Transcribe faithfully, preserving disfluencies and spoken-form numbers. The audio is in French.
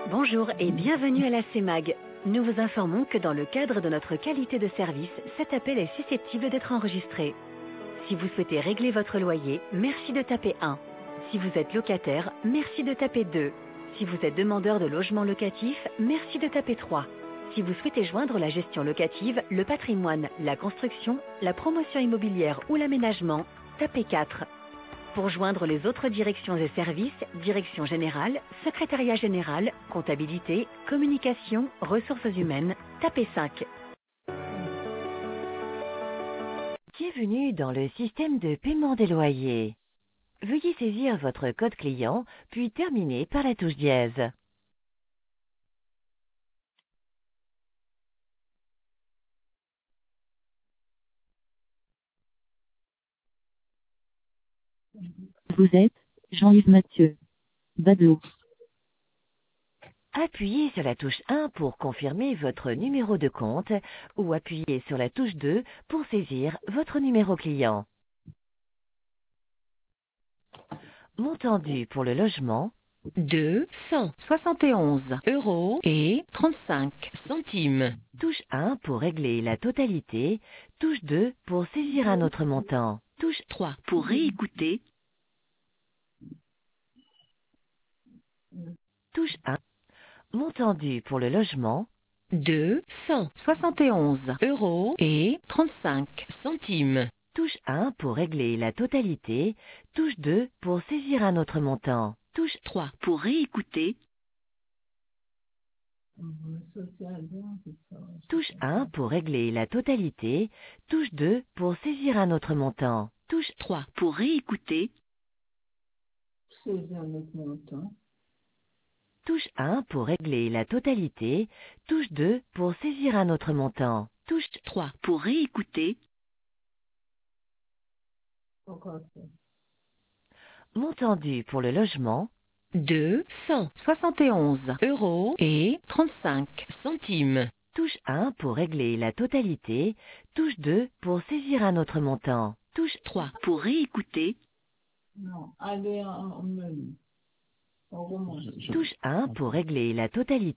Bonjour et bienvenue à la C E M A G. Nous vous informons que dans le cadre de notre qualité de service, cet appel est susceptible d'être enregistré. Si vous souhaitez régler votre loyer, merci de taper un. Si vous êtes locataire, merci de taper deux. Si vous êtes demandeur de logement locatif, merci de taper trois. Si vous souhaitez joindre la gestion locative, le patrimoine, la construction, la promotion immobilière ou l'aménagement, tapez quatre. Pour joindre les autres directions et services, direction générale, secrétariat général, comptabilité, communication, ressources humaines, tapez cinq. Bienvenue dans le système de paiement des loyers. Veuillez saisir votre code client, puis terminer par la touche dièse. Vous êtes Jean-Yves Mathieu. Badelot. Appuyez sur la touche un pour confirmer votre numéro de compte ou appuyez sur la touche deux pour saisir votre numéro client. Montant dû pour le logement, deux cent soixante et onze euros et trente-cinq centimes. Touche un pour régler la totalité, touche deux pour saisir un autre montant, touche trois pour réécouter, touche un. Montant dû pour le logement, deux cent soixante et onze euros et trente-cinq centimes. Touche un pour régler la totalité, touche deux pour saisir un autre montant, touche trois pour réécouter, touche un pour régler la totalité, touche deux pour saisir un autre montant, touche trois pour réécouter, touche un pour régler la totalité, touche deux pour saisir un autre montant, touche trois pour réécouter, montant dû pour le logement, deux cent soixante et onze euros et trente-cinq centimes. Touche un pour régler la totalité, touche deux pour saisir un autre montant, touche trois pour réécouter, Non, allez en en menu. On remonte. touche un pour régler la totalité.